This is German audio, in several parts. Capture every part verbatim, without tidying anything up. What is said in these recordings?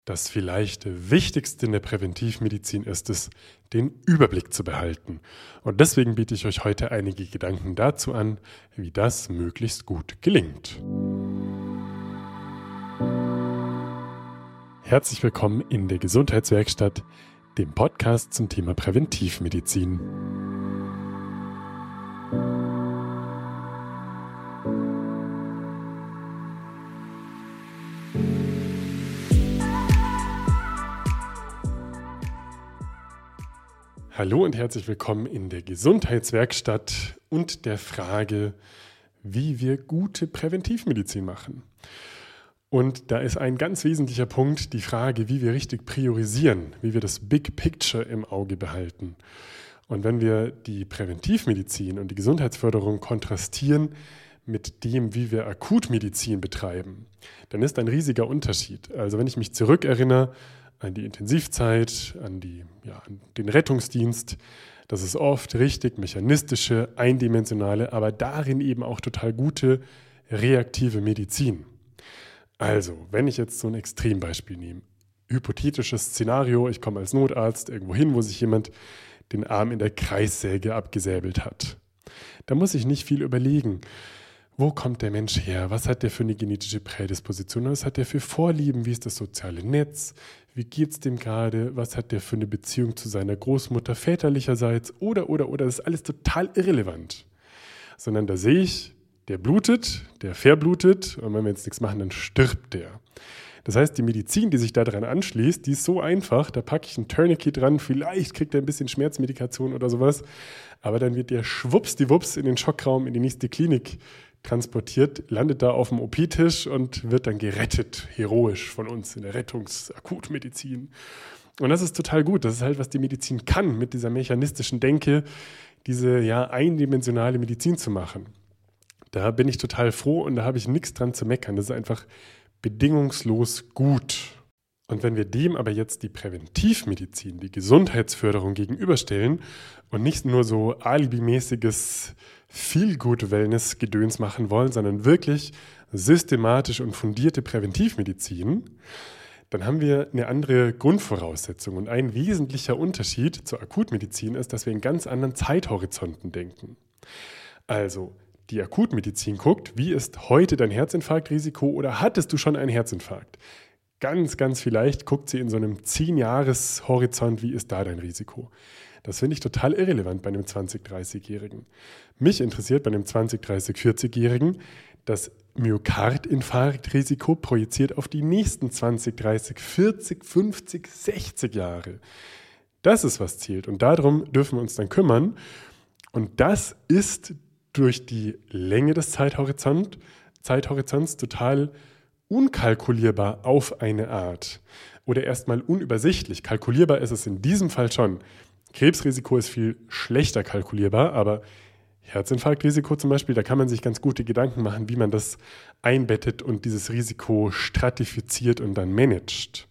Das vielleicht Wichtigste in der Präventivmedizin ist es, den Überblick zu behalten. Und deswegen biete ich euch heute einige Gedanken dazu an, wie das möglichst gut gelingt. Herzlich willkommen in der Gesundheitswerkstatt, dem Podcast zum Thema Präventivmedizin. Hallo und herzlich willkommen in der Gesundheitswerkstatt und der Frage, wie wir gute Präventivmedizin machen. Und da ist ein ganz wesentlicher Punkt die Frage, wie wir richtig priorisieren, wie wir das Big Picture im Auge behalten. Und wenn wir die Präventivmedizin und die Gesundheitsförderung kontrastieren mit dem, wie wir Akutmedizin betreiben, dann ist ein riesiger Unterschied. Also wenn ich mich zurückerinnere an die Intensivzeit, an, die, ja, an den Rettungsdienst, das ist oft richtig mechanistische, eindimensionale, aber darin eben auch total gute reaktive Medizin. Also, wenn ich jetzt so ein Extrembeispiel nehme, hypothetisches Szenario, ich komme als Notarzt irgendwo hin, wo sich jemand den Arm in der Kreissäge abgesäbelt hat. Da muss ich nicht viel überlegen. Wo kommt der Mensch her? Was hat der für eine genetische Prädisposition? Was hat der für Vorlieben? Wie ist das soziale Netz? Wie geht es dem gerade? Was hat der für eine Beziehung zu seiner Großmutter väterlicherseits? Oder, oder, oder, das ist alles total irrelevant. Sondern da sehe ich, der blutet, der verblutet und wenn wir jetzt nichts machen, dann stirbt der. Das heißt, die Medizin, die sich daran anschließt, die ist so einfach, da packe ich ein Tourniquet dran, vielleicht kriegt er ein bisschen Schmerzmedikation oder sowas, aber dann wird der schwuppsdiwupps in den Schockraum, in die nächste Klinik transportiert, landet da auf dem O P-Tisch und wird dann gerettet, heroisch von uns in der Rettungs-Akutmedizin. Und das ist total gut, das ist halt, was die Medizin kann, mit dieser mechanistischen Denke, diese ja eindimensionale Medizin zu machen. Da bin ich total froh und da habe ich nichts dran zu meckern. Das ist einfach bedingungslos gut. Und wenn wir dem aber jetzt die Präventivmedizin, die Gesundheitsförderung gegenüberstellen und nicht nur so alibimäßiges Feel-Good-Wellness-Gedöns machen wollen, sondern wirklich systematisch und fundierte Präventivmedizin, dann haben wir eine andere Grundvoraussetzung. Und ein wesentlicher Unterschied zur Akutmedizin ist, dass wir in ganz anderen Zeithorizonten denken. Also, die Akutmedizin guckt, wie ist heute dein Herzinfarktrisiko oder hattest du schon einen Herzinfarkt? Ganz, ganz vielleicht guckt sie in so einem zehn-Jahres-Horizont, wie ist da dein Risiko? Das finde ich total irrelevant bei einem zwanzig-, dreißig-Jährigen. Mich interessiert bei einem zwanzig-, dreißig-, vierzig-Jährigen das Myokardinfarktrisiko projiziert auf die nächsten zwanzig, dreißig, vierzig, fünfzig, sechzig Jahre. Das ist, was zählt und darum dürfen wir uns dann kümmern. Und das ist durch die Länge des Zeithorizont, Zeithorizonts total unkalkulierbar auf eine Art oder erstmal unübersichtlich. Kalkulierbar ist es in diesem Fall schon. Krebsrisiko ist viel schlechter kalkulierbar, aber Herzinfarktrisiko zum Beispiel, da kann man sich ganz gute Gedanken machen, wie man das einbettet und dieses Risiko stratifiziert und dann managt.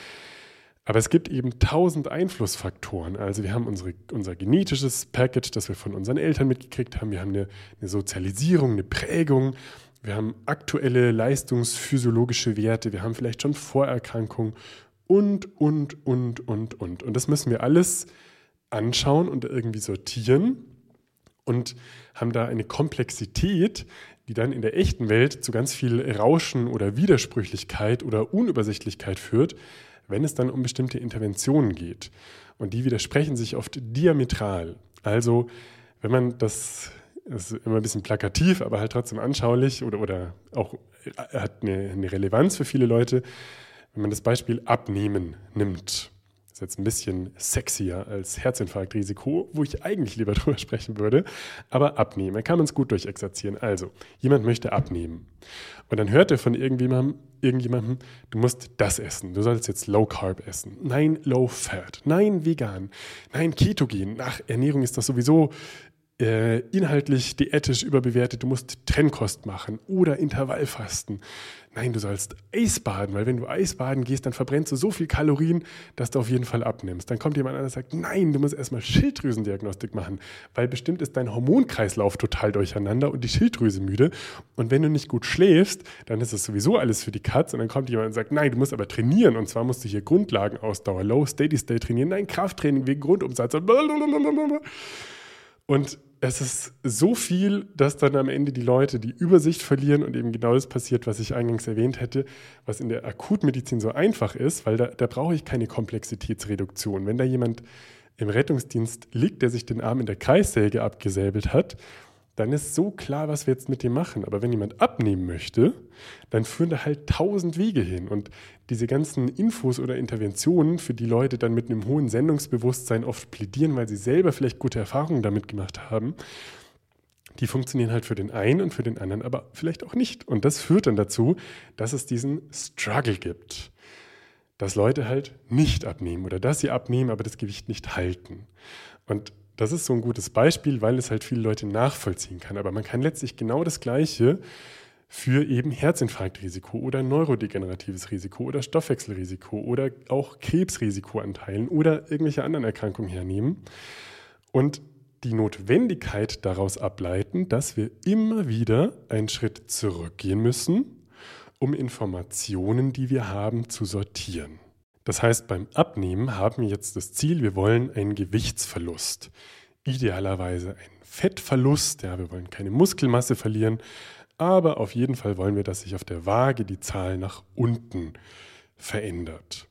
Aber es gibt eben tausend Einflussfaktoren. Also wir haben unsere, unser genetisches Package, das wir von unseren Eltern mitgekriegt haben. Wir haben eine, eine Sozialisierung, eine Prägung. Wir haben aktuelle leistungsphysiologische Werte. Wir haben vielleicht schon Vorerkrankungen und, und, und, und, und. Und das müssen wir alles anschauen und irgendwie sortieren und haben da eine Komplexität, die dann in der echten Welt zu ganz viel Rauschen oder Widersprüchlichkeit oder Unübersichtlichkeit führt, wenn es dann um bestimmte Interventionen geht. Und die widersprechen sich oft diametral. Also wenn man das, das ist immer ein bisschen plakativ, aber halt trotzdem anschaulich oder, oder auch hat eine, eine Relevanz für viele Leute, wenn man das Beispiel Abnehmen nimmt. Das ist jetzt ein bisschen sexier als Herzinfarktrisiko, wo ich eigentlich lieber drüber sprechen würde. Aber abnehmen, da kann man es gut durchexerzieren. Also, jemand möchte abnehmen. Und dann hört er von irgendjemandem, irgendjemandem, du musst das essen. Du sollst jetzt Low Carb essen. Nein, Low Fat. Nein, vegan. Nein, Ketogen. Ach, Ernährung ist doch sowieso äh, inhaltlich diätisch überbewertet, du musst Trennkost machen oder Intervallfasten. Nein, du sollst Eisbaden, weil wenn du Eisbaden gehst, dann verbrennst du so viel Kalorien, dass du auf jeden Fall abnimmst. Dann kommt jemand anderes und sagt, nein, du musst erstmal Schilddrüsendiagnostik machen, weil bestimmt ist dein Hormonkreislauf total durcheinander und die Schilddrüse müde. Und wenn du nicht gut schläfst, dann ist es sowieso alles für die Katz. Und dann kommt jemand und sagt, nein, du musst aber trainieren. Und zwar musst du hier Grundlagenausdauer, Low Steady State trainieren, nein, Krafttraining wegen Grundumsatz. Und es ist so viel, dass dann am Ende die Leute die Übersicht verlieren und eben genau das passiert, was ich eingangs erwähnt hätte, was in der Akutmedizin so einfach ist, weil da, da brauche ich keine Komplexitätsreduktion. Wenn da jemand im Rettungsdienst liegt, der sich den Arm in der Kreissäge abgesäbelt hat, dann ist so klar, was wir jetzt mit dem machen. Aber wenn jemand abnehmen möchte, dann führen da halt tausend Wege hin. Und diese ganzen Infos oder Interventionen, für die Leute dann mit einem hohen Sendungsbewusstsein oft plädieren, weil sie selber vielleicht gute Erfahrungen damit gemacht haben, die funktionieren halt für den einen und für den anderen aber vielleicht auch nicht. Und das führt dann dazu, dass es diesen Struggle gibt. Dass Leute halt nicht abnehmen oder dass sie abnehmen, aber das Gewicht nicht halten. Und das ist so ein gutes Beispiel, weil es halt viele Leute nachvollziehen kann. Aber man kann letztlich genau das Gleiche für eben Herzinfarktrisiko oder neurodegeneratives Risiko oder Stoffwechselrisiko oder auch Krebsrisikoanteilen oder irgendwelche anderen Erkrankungen hernehmen und die Notwendigkeit daraus ableiten, dass wir immer wieder einen Schritt zurückgehen müssen, um Informationen, die wir haben, zu sortieren. Das heißt, beim Abnehmen haben wir jetzt das Ziel, wir wollen einen Gewichtsverlust. Idealerweise einen Fettverlust, ja, wir wollen keine Muskelmasse verlieren, aber auf jeden Fall wollen wir, dass sich auf der Waage die Zahl nach unten verändert.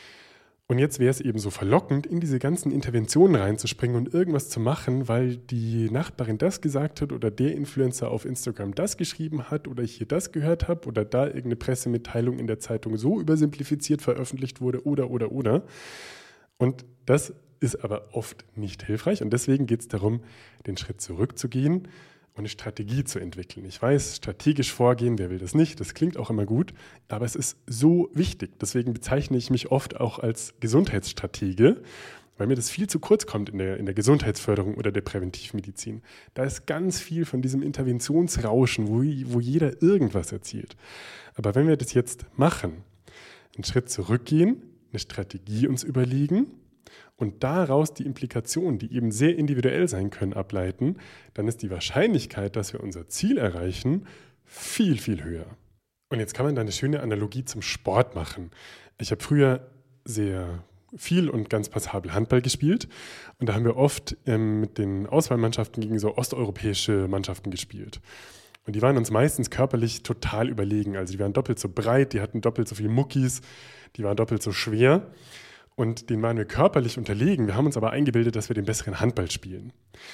Und jetzt wäre es eben so verlockend, in diese ganzen Interventionen reinzuspringen und irgendwas zu machen, weil die Nachbarin das gesagt hat oder der Influencer auf Instagram das geschrieben hat oder ich hier das gehört habe oder da irgendeine Pressemitteilung in der Zeitung so übersimplifiziert veröffentlicht wurde oder, oder, oder. Und das ist aber oft nicht hilfreich und deswegen geht es darum, den Schritt zurückzugehen und eine Strategie zu entwickeln. Ich weiß, strategisch vorgehen, wer will das nicht, das klingt auch immer gut, aber es ist so wichtig. Deswegen bezeichne ich mich oft auch als Gesundheitsstratege, weil mir das viel zu kurz kommt in der, in der Gesundheitsförderung oder der Präventivmedizin. Da ist ganz viel von diesem Interventionsrauschen, wo, wo jeder irgendwas erzählt. Aber wenn wir das jetzt machen, einen Schritt zurückgehen, eine Strategie uns überlegen, und daraus die Implikationen, die eben sehr individuell sein können, ableiten, dann ist die Wahrscheinlichkeit, dass wir unser Ziel erreichen, viel, viel höher. Und jetzt kann man da eine schöne Analogie zum Sport machen. Ich habe früher sehr viel und ganz passabel Handball gespielt und da haben wir oft ähm, mit den Auswahlmannschaften gegen so osteuropäische Mannschaften gespielt. Und die waren uns meistens körperlich total überlegen. Also die waren doppelt so breit, die hatten doppelt so viele Muckis, die waren doppelt so schwer. Und denen waren wir körperlich unterlegen. Wir haben uns aber eingebildet, dass wir den besseren Handball spielen.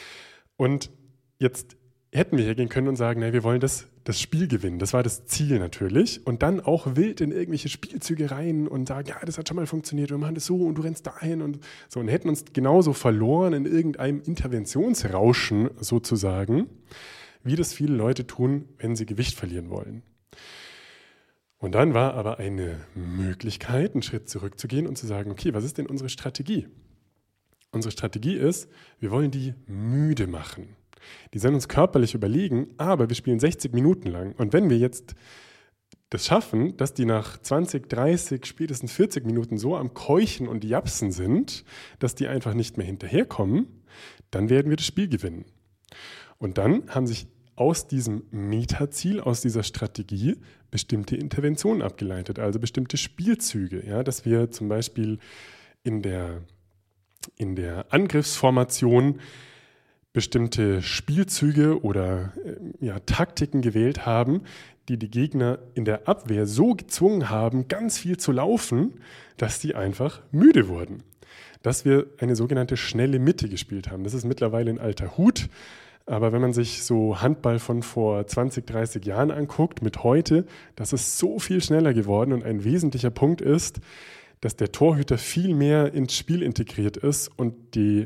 Und jetzt hätten wir hergehen können und sagen, na, wir wollen das, das Spiel gewinnen. Das war das Ziel natürlich. Und dann auch wild in irgendwelche Spielzüge rein und sagen, ja, das hat schon mal funktioniert. Wir machen das so und du rennst dahin. Und so und hätten uns genauso verloren in irgendeinem Interventionsrauschen sozusagen, wie das viele Leute tun, wenn sie Gewicht verlieren wollen. Und dann war aber eine Möglichkeit, einen Schritt zurückzugehen und zu sagen, okay, was ist denn unsere Strategie? Unsere Strategie ist, wir wollen die müde machen. Die sollen uns körperlich überlegen, aber wir spielen sechzig Minuten lang. Und wenn wir jetzt das schaffen, dass die nach zwanzig, dreißig, spätestens vierzig Minuten so am Keuchen und Japsen sind, dass die einfach nicht mehr hinterherkommen, dann werden wir das Spiel gewinnen. Und dann haben sich aus diesem Metaziel, aus dieser Strategie bestimmte Interventionen abgeleitet, also bestimmte Spielzüge, ja, dass wir zum Beispiel in der, in der Angriffsformation bestimmte Spielzüge oder ja, Taktiken gewählt haben, die die Gegner in der Abwehr so gezwungen haben, ganz viel zu laufen, dass die einfach müde wurden. Dass wir eine sogenannte schnelle Mitte gespielt haben. Das ist mittlerweile ein alter Hut. Aber wenn man sich so Handball von vor zwanzig, dreißig Jahren anguckt, mit heute, das ist so viel schneller geworden und ein wesentlicher Punkt ist, dass der Torhüter viel mehr ins Spiel integriert ist und die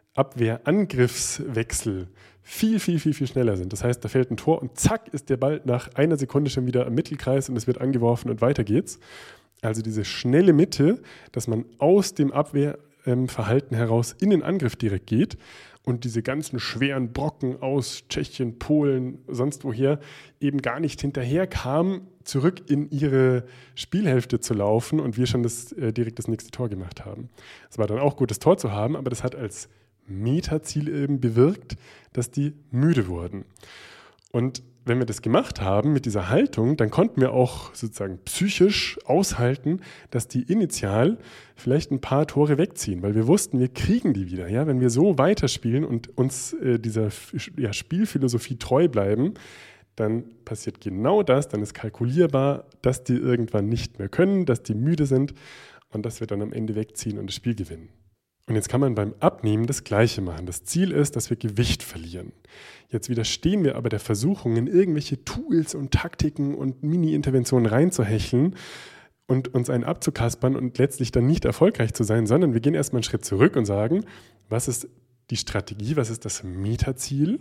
Abwehrangriffswechsel viel, viel, viel, viel schneller sind. Das heißt, da fällt ein Tor und zack ist der Ball nach einer Sekunde schon wieder im Mittelkreis und es wird angeworfen und weiter geht's. Also diese schnelle Mitte, dass man aus dem Abwehrverhalten heraus in den Angriff direkt geht. und diese ganzen schweren Brocken aus Tschechien, Polen, sonst woher eben gar nicht hinterher kamen, zurück in ihre Spielhälfte zu laufen und wir schon das, äh, direkt das nächste Tor gemacht haben. Es war dann auch gut, das Tor zu haben, aber das hat als Metaziel eben bewirkt, dass die müde wurden. Und wenn wir das gemacht haben mit dieser Haltung, dann konnten wir auch sozusagen psychisch aushalten, dass die initial vielleicht ein paar Tore wegziehen, weil wir wussten, wir kriegen die wieder. Ja? Wenn wir so weiterspielen und uns äh, dieser ja, Spielphilosophie treu bleiben, dann passiert genau das, dann ist kalkulierbar, dass die irgendwann nicht mehr können, dass die müde sind und dass wir dann am Ende wegziehen und das Spiel gewinnen. Und jetzt kann man beim Abnehmen das Gleiche machen. Das Ziel ist, dass wir Gewicht verlieren. Jetzt widerstehen wir aber der Versuchung, in irgendwelche Tools und Taktiken und Mini-Interventionen reinzuhecheln und uns einen abzukaspern und letztlich dann nicht erfolgreich zu sein, sondern wir gehen erstmal einen Schritt zurück und sagen, was ist die Strategie, was ist das Metaziel?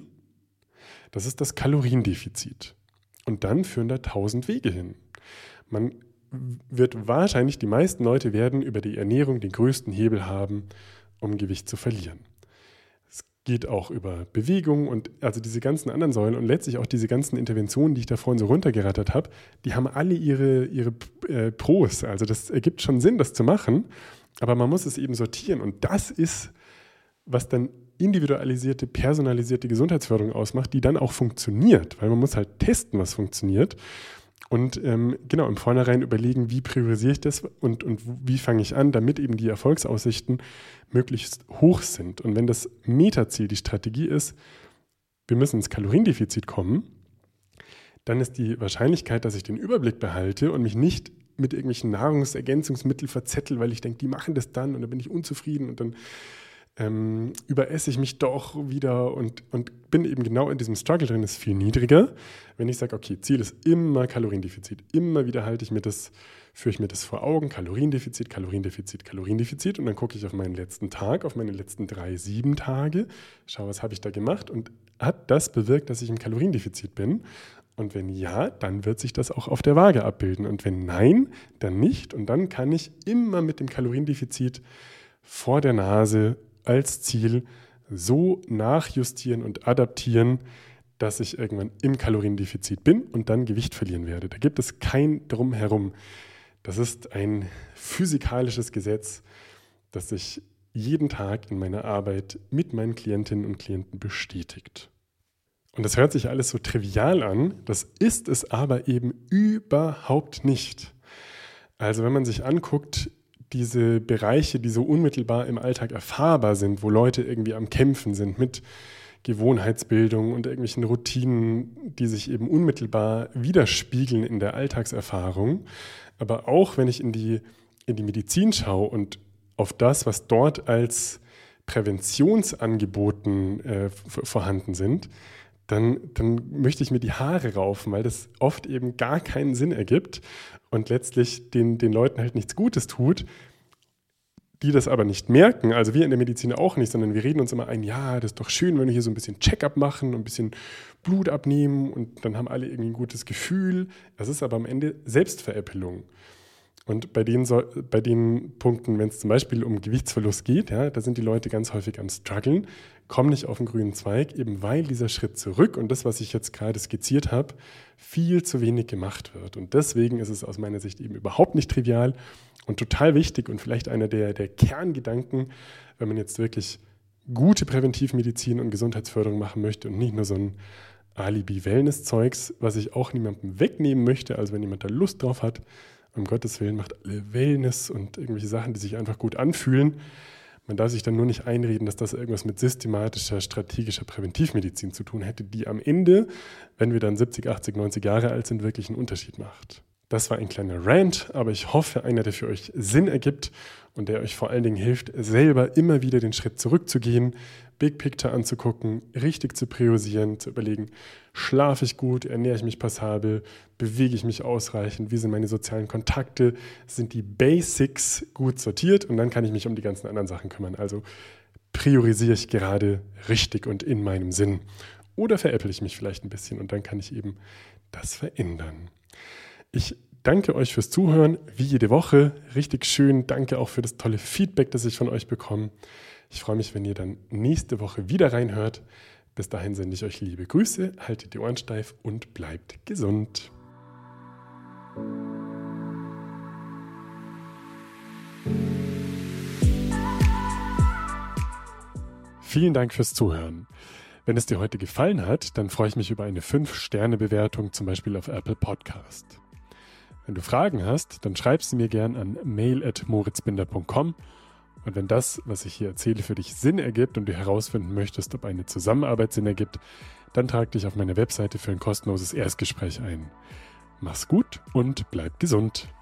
Das ist das Kaloriendefizit. Und dann führen da tausend Wege hin. Man wird wahrscheinlich, die meisten Leute werden über die Ernährung den größten Hebel haben, um Gewicht zu verlieren. Es geht auch über Bewegung und also diese ganzen anderen Säulen und letztlich auch diese ganzen Interventionen, die ich da vorhin so runtergerattert habe, die haben alle ihre, ihre äh, Pros. Also das ergibt schon Sinn, das zu machen, aber man muss es eben sortieren und das ist, was dann individualisierte, personalisierte Gesundheitsförderung ausmacht, die dann auch funktioniert, weil man muss halt testen, was funktioniert. Und ähm, genau, im Vornherein überlegen, wie priorisiere ich das und, und wie fange ich an, damit eben die Erfolgsaussichten möglichst hoch sind. Und wenn das Metaziel, die Strategie ist, wir müssen ins Kaloriendefizit kommen, dann ist die Wahrscheinlichkeit, dass ich den Überblick behalte und mich nicht mit irgendwelchen Nahrungsergänzungsmitteln verzettel, weil ich denke, die machen das dann und dann bin ich unzufrieden und dann ähm, überesse ich mich doch wieder und, und bin eben genau in diesem Struggle drin, ist viel niedriger. Wenn ich sage, okay, Ziel ist immer Kaloriendefizit, immer wieder halte ich mir das, führe ich mir das vor Augen, Kaloriendefizit, Kaloriendefizit, Kaloriendefizit und dann gucke ich auf meinen letzten Tag, auf meine letzten drei, sieben Tage, schaue, was habe ich da gemacht und hat das bewirkt, dass ich im Kaloriendefizit bin? Und wenn ja, dann wird sich das auch auf der Waage abbilden und wenn nein, dann nicht und dann kann ich immer mit dem Kaloriendefizit vor der Nase als Ziel so nachjustieren und adaptieren, dass ich irgendwann im Kaloriendefizit bin und dann Gewicht verlieren werde. Da gibt es kein Drumherum. Das ist ein physikalisches Gesetz, das sich jeden Tag in meiner Arbeit mit meinen Klientinnen und Klienten bestätigt. Und das hört sich alles so trivial an, das ist es aber eben überhaupt nicht. Also wenn man sich anguckt, diese Bereiche, die so unmittelbar im Alltag erfahrbar sind, wo Leute irgendwie am Kämpfen sind mit Gewohnheitsbildung und irgendwelchen Routinen, die sich eben unmittelbar widerspiegeln in der Alltagserfahrung. Aber auch wenn ich in die, in die Medizin schaue und auf das, was dort als Präventionsangeboten äh, vorhanden sind, dann, dann möchte ich mir die Haare raufen, weil das oft eben gar keinen Sinn ergibt und letztlich den, den Leuten halt nichts Gutes tut, die das aber nicht merken, also wir in der Medizin auch nicht, sondern wir reden uns immer ein, ja, das ist doch schön, wenn wir hier so ein bisschen Check-up machen und ein bisschen Blut abnehmen und dann haben alle irgendwie ein gutes Gefühl. Das ist aber am Ende Selbstveräppelung. Und bei den, so, bei den Punkten, wenn es zum Beispiel um Gewichtsverlust geht, ja, da sind die Leute ganz häufig am Struggeln, kommen nicht auf den grünen Zweig, eben weil dieser Schritt zurück und das, was ich jetzt gerade skizziert habe, viel zu wenig gemacht wird. Und deswegen ist es aus meiner Sicht eben überhaupt nicht trivial und total wichtig und vielleicht einer der, der Kerngedanken, wenn man jetzt wirklich gute Präventivmedizin und Gesundheitsförderung machen möchte und nicht nur so ein Alibi-Wellness-Zeugs, was ich auch niemandem wegnehmen möchte. Also wenn jemand da Lust drauf hat, um Gottes Willen, macht alle Wellness und irgendwelche Sachen, die sich einfach gut anfühlen. Man darf sich dann nur nicht einreden, dass das irgendwas mit systematischer, strategischer Präventivmedizin zu tun hätte, die am Ende, wenn wir dann siebzig, achtzig, neunzig Jahre alt sind, wirklich einen Unterschied macht. Das war ein kleiner Rant, aber ich hoffe, einer, der für euch Sinn ergibt und der euch vor allen Dingen hilft, selber immer wieder den Schritt zurückzugehen, Big Picture anzugucken, richtig zu priorisieren, zu überlegen, schlafe ich gut, ernähre ich mich passabel, bewege ich mich ausreichend, wie sind meine sozialen Kontakte, sind die Basics gut sortiert und dann kann ich mich um die ganzen anderen Sachen kümmern. Also priorisiere ich gerade richtig und in meinem Sinn. Oder veräpple ich mich vielleicht ein bisschen und dann kann ich eben das verändern. Ich danke euch fürs Zuhören, wie jede Woche. Richtig schön. Danke auch für das tolle Feedback, das ich von euch bekomme. Ich freue mich, wenn ihr dann nächste Woche wieder reinhört. Bis dahin sende ich euch liebe Grüße, haltet die Ohren steif und bleibt gesund. Vielen Dank fürs Zuhören. Wenn es dir heute gefallen hat, dann freue ich mich über eine fünf Sterne Bewertung, zum Beispiel auf Apple Podcast. Wenn du Fragen hast, dann schreib sie mir gern an mail at moritzbinder punkt com. Und wenn das, was ich hier erzähle, für dich Sinn ergibt und du herausfinden möchtest, ob eine Zusammenarbeit Sinn ergibt, dann trag dich auf meine Webseite für ein kostenloses Erstgespräch ein. Mach's gut und bleib gesund.